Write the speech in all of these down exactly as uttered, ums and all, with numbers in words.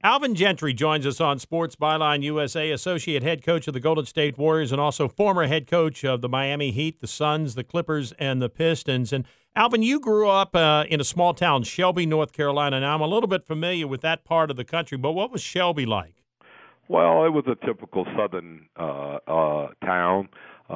Alvin Gentry joins us on Sports Byline U S A, associate head coach of the Golden State Warriors and also former head coach of the Miami Heat, the Suns, the Clippers, and the Pistons. And Alvin, you grew up uh, in a small town, Shelby, North Carolina. Now, I'm a little bit familiar with that part of the country, but what was Shelby like? Well, it was a typical southern uh, uh, town.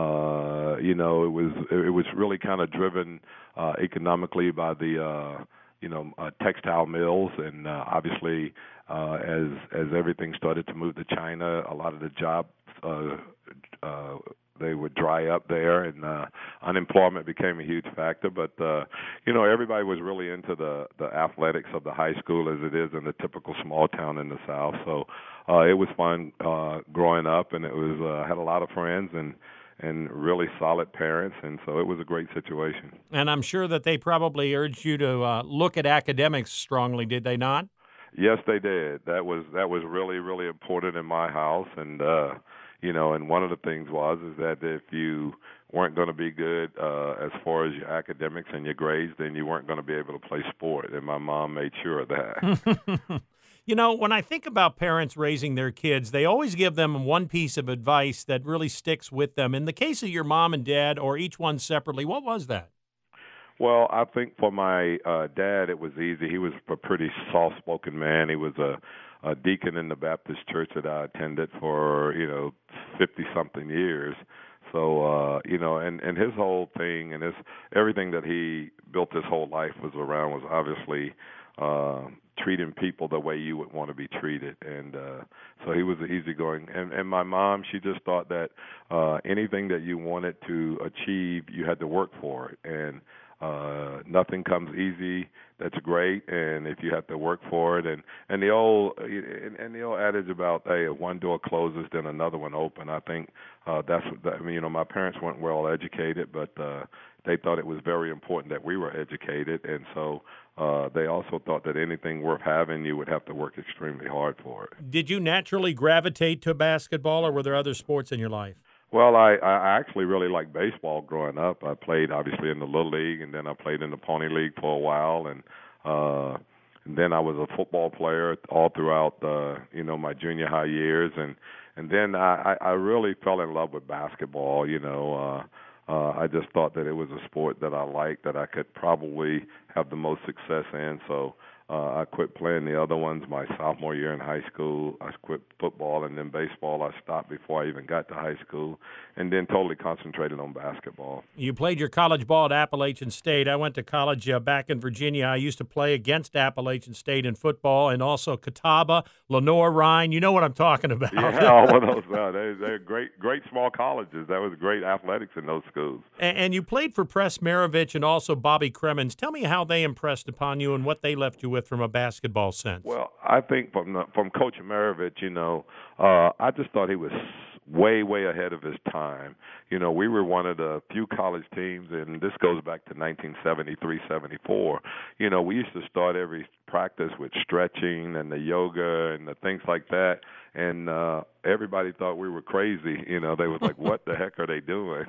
Uh, you know, it was it was really kind of driven uh, economically by the uh, you know uh, textile mills, and uh, obviously uh, as as everything started to move to China, a lot of the jobs uh, uh, they would dry up there, and uh, unemployment became a huge factor. But uh, you know, everybody was really into the the athletics of the high school, as it is in the typical small town in the South. So uh, it was fun uh, growing up, and it was uh, had a lot of friends and. and really solid parents, and so it was a great situation. And I'm sure that they probably urged you to uh, look at academics strongly, did they not? Yes, they did. That was that was really, really important in my house, and uh, you know, and one of the things was is that if you weren't going to be good uh, as far as your academics and your grades, then you weren't going to be able to play sport, and my mom made sure of that. You know, when I think about parents raising their kids, they always give them one piece of advice that really sticks with them. In the case of your mom and dad, or each one separately, what was that? Well, I think for my uh, dad, it was easy. He was a pretty soft-spoken man. He was a, a deacon in the Baptist church that I attended for, you know, fifty-something years. So, uh, you know, and, and his whole thing and his everything that he built his whole life was around was obviously uh, treating people the way you would want to be treated. And uh, so he was easygoing. And, and my mom, she just thought that uh, anything that you wanted to achieve, you had to work for it. And uh, nothing comes easy. That's great. And if you have to work for it, and, and the old and, and the old adage about, hey, if one door closes, then another one open. I think uh, that's what, I mean, you know, my parents weren't well educated, but uh, they thought it was very important that we were educated, and so uh, they also thought that anything worth having, you would have to work extremely hard for it. Did you naturally gravitate to basketball, or were there other sports in your life? Well, I, I actually really liked baseball growing up. I played obviously in the Little League, and then I played in the Pony League for a while, and uh, and then I was a football player all throughout uh, you know my junior high years, and and then I, I really fell in love with basketball. You know. Uh, Uh, I just thought that it was a sport that I liked, that I could probably have the most success in. So uh, I quit playing the other ones my sophomore year in high school. I quit football, and then baseball I stopped before I even got to high school, and then totally concentrated on basketball. You played your college ball at Appalachian State. I went to college uh, back in Virginia. I used to play against Appalachian State in football, and also Catawba, Lenore, Rhine. You know what I'm talking about. Yeah, all of those. Uh, they, they're great, great small colleges. That was great athletics in those schools. And, and you played for Press Maravich and also Bobby Cremins. Tell me how they impressed upon you and what they left you with from a basketball sense. Well, I think from the, from Coach Maravich, you know, uh, I just thought he was way, way ahead of his time. You know, we were one of the few college teams, and this goes back to nineteen seventy-three, seventy-four. You know, we used to start every practice with stretching and the yoga and the things like that, and uh, everybody thought we were crazy. You know, they was like, what the heck are they doing?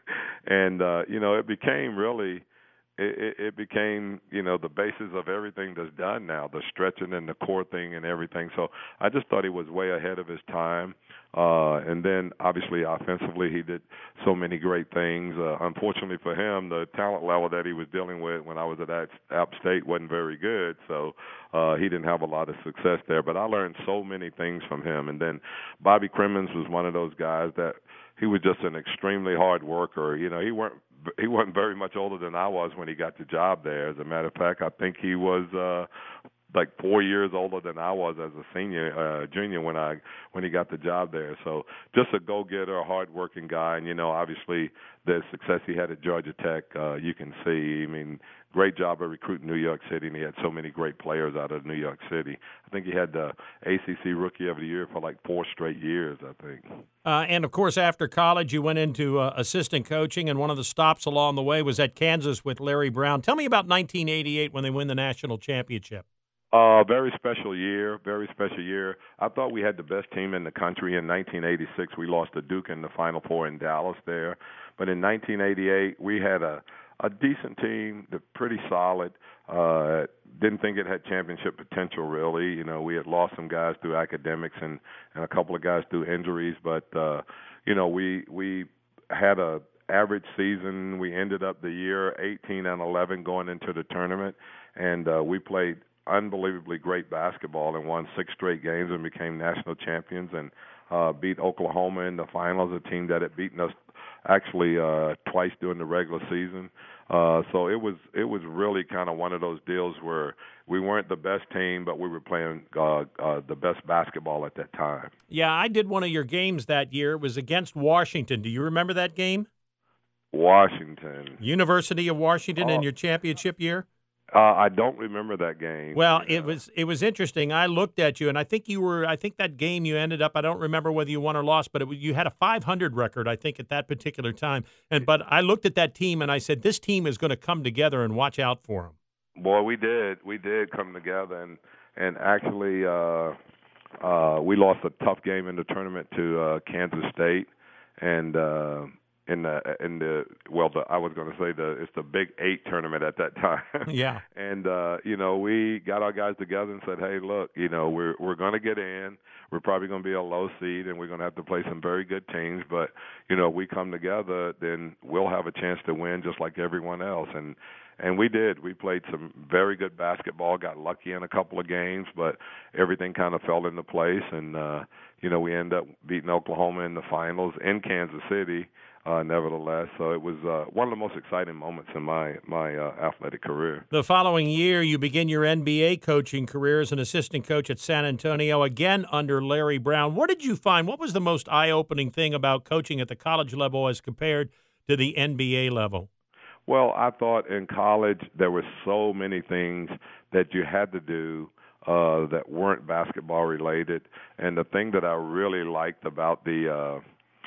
and, uh, you know, it became really – It, it became, you know, the basis of everything that's done now, the stretching and the core thing and everything. So I just thought he was way ahead of his time. Uh, and then, obviously, offensively, he did so many great things. Uh, unfortunately for him, the talent level that he was dealing with when I was at App State wasn't very good. So uh, he didn't have a lot of success there. But I learned so many things from him. And then Bobby Cremins was one of those guys that he was just an extremely hard worker. You know, he weren't He wasn't very much older than I was when he got the job there. As a matter of fact, I think he was uh, like four years older than I was as a senior, uh, junior when I when he got the job there. So just a go-getter, a hard-working guy, and you know, obviously the success he had at Georgia Tech, uh, you can see. I mean, great job of recruiting New York City, and he had so many great players out of New York City. I think he had the A C C Rookie of the Year for like four straight years, I think. Uh, and, of course, after college, you went into uh, assistant coaching, and one of the stops along the way was at Kansas with Larry Brown. Tell me about nineteen eighty-eight when they win the national championship. Uh, very special year, very special year. I thought we had the best team in the country. In nineteen eighty-six, we lost to Duke in the Final Four in Dallas there. But in nineteen eighty-eight, we had a, a decent team, they're pretty solid. Uh, didn't think it had championship potential, really. You know, we had lost some guys through academics and, and a couple of guys through injuries, but uh, you know, we we had a average season. We ended up the year eighteen and eleven going into the tournament, and uh, we played unbelievably great basketball and won six straight games and became national champions and uh, beat Oklahoma in the finals, a team that had beaten us actually uh, twice during the regular season. Uh, so it was it was really kind of one of those deals where we weren't the best team, but we were playing uh, uh, the best basketball at that time. Yeah, I did one of your games that year. It was against Washington. Do you remember that game? Washington. University of Washington Oh. in your championship year? Uh, I don't remember that game. Well, you it know. was it was interesting. I looked at you, and I think you were. I think that game you ended up. I don't remember whether you won or lost, but it, was- you had a five hundred record, I think, at that particular time. And but I looked at that team, and I said, this team is going to come together, and watch out for them. Boy, we did. We did come together, and and actually, uh, uh, we lost a tough game in the tournament to uh, Kansas State, and uh, in the in the well, the, I was going to say the it's the Big Eight tournament at that time. Yeah. And uh, you know, we got our guys together and said, hey, look, you know, we're we're going to get in. We're probably going to be a low seed, and we're going to have to play some very good teams. But you know, we come together, then we'll have a chance to win just like everyone else. And And we did. We played some very good basketball, got lucky in a couple of games, but everything kind of fell into place. And, uh, you know, we ended up beating Oklahoma in the finals in Kansas City, uh, nevertheless. So it was uh, one of the most exciting moments in my, my uh, athletic career. The following year, you begin your N B A coaching career as an assistant coach at San Antonio, again under Larry Brown. What did you find? What was the most eye-opening thing about coaching at the college level as compared to the N B A level? Well, I thought in college there were so many things that you had to do uh, that weren't basketball related. And the thing that I really liked about the uh,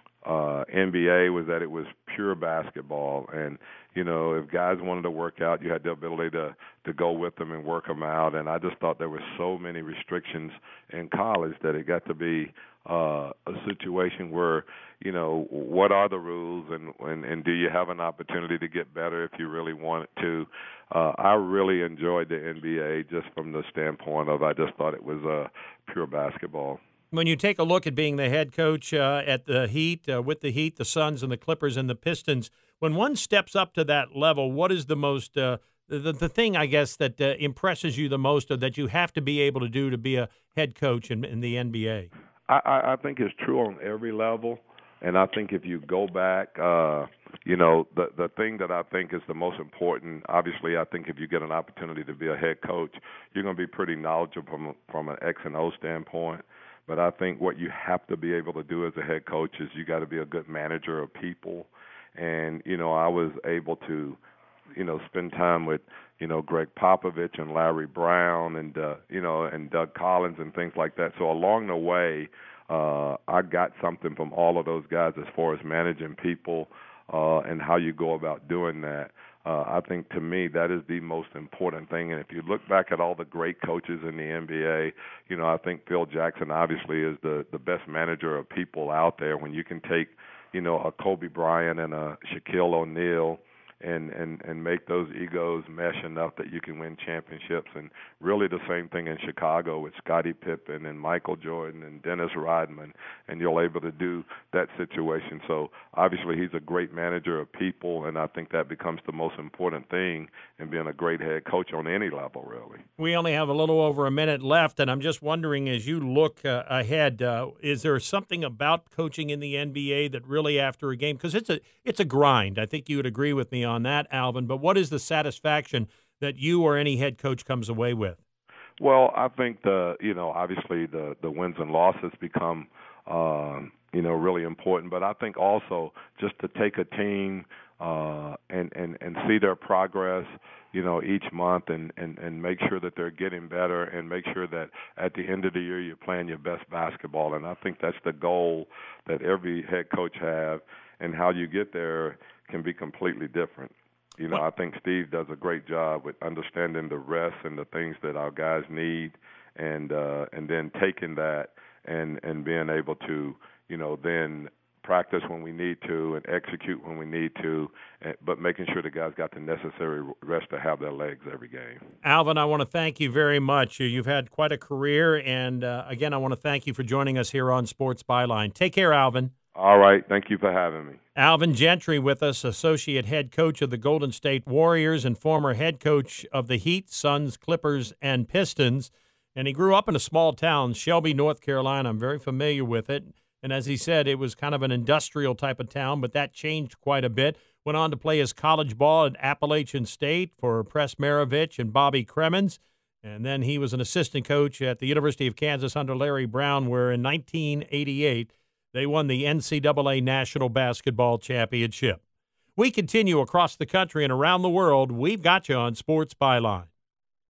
uh, N B A was that it was pure basketball. And, you know, if guys wanted to work out, you had the ability to, to go with them and work them out. And I just thought there were so many restrictions in college that it got to be uh, a situation where, you know, what are the rules and, and, and do you have an opportunity to get better if you really wanted to? Uh, I really enjoyed the N B A just from the standpoint of I just thought it was uh, pure basketball. When you take a look at being the head coach uh, at the Heat, uh, with the Heat, the Suns, and the Clippers and the Pistons, when one steps up to that level, what is the most uh, the, the thing, I guess, that uh, impresses you the most or that you have to be able to do to be a head coach in, in the N B A? I, I think it's true on every level. And I think if you go back, uh, you know, the the thing that I think is the most important, obviously, I think if you get an opportunity to be a head coach, you're going to be pretty knowledgeable from, from an X and O standpoint. But I think what you have to be able to do as a head coach is you got to be a good manager of people. And, you know, I was able to, you know, spend time with, you know, Greg Popovich and Larry Brown and, uh, you know, and Doug Collins and things like that. So along the way, uh, I got something from all of those guys as far as managing people uh, and how you go about doing that. Uh, I think to me that is the most important thing. And if you look back at all the great coaches in the N B A, you know, I think Phil Jackson obviously is the, the best manager of people out there. When you can take, you know, a Kobe Bryant and a Shaquille O'Neal and, and, and make those egos mesh enough that you can win championships. And really the same thing in Chicago with Scottie Pippen and Michael Jordan and Dennis Rodman, and you're able to do that situation. So obviously he's a great manager of people, and I think that becomes the most important thing in being a great head coach on any level, really. We only have a little over a minute left, and I'm just wondering, as you look uh, ahead, uh, is there something about coaching in the N B A that really after a game, because it's a it's a grind. I think you would agree with me on that, Alvin, but what is the satisfaction that you or any head coach comes away with? Well, I think the, you know, obviously the, the wins and losses become, um, you know, really important. But I think also just to take a team uh, and, and, and see their progress, you know, each month and, and, and make sure that they're getting better and make sure that at the end of the year you're playing your best basketball. And I think that's the goal that every head coach have, and how you get there can be completely different. You know, I think Steve does a great job with understanding the rest and the things that our guys need, and uh, and then taking that and, and being able to, you know, then practice when we need to and execute when we need to, but making sure the guys got the necessary rest to have their legs every game. Alvin, I want to thank you very much. You've had quite a career, and uh, again, I want to thank you for joining us here on Sports Byline. Take care, Alvin. All right. Thank you for having me. Alvin Gentry with us, associate head coach of the Golden State Warriors and former head coach of the Heat, Suns, Clippers, and Pistons. And he grew up in a small town, Shelby, North Carolina. I'm very familiar with it. And as he said, it was kind of an industrial type of town, but that changed quite a bit. Went on to play his college ball at Appalachian State for Press Maravich and Bobby Cremins. And then he was an assistant coach at the University of Kansas under Larry Brown, where in nineteen eighty-eight they won the N C double A National Basketball Championship. We continue across the country and around the world. We've got you on Sports Byline.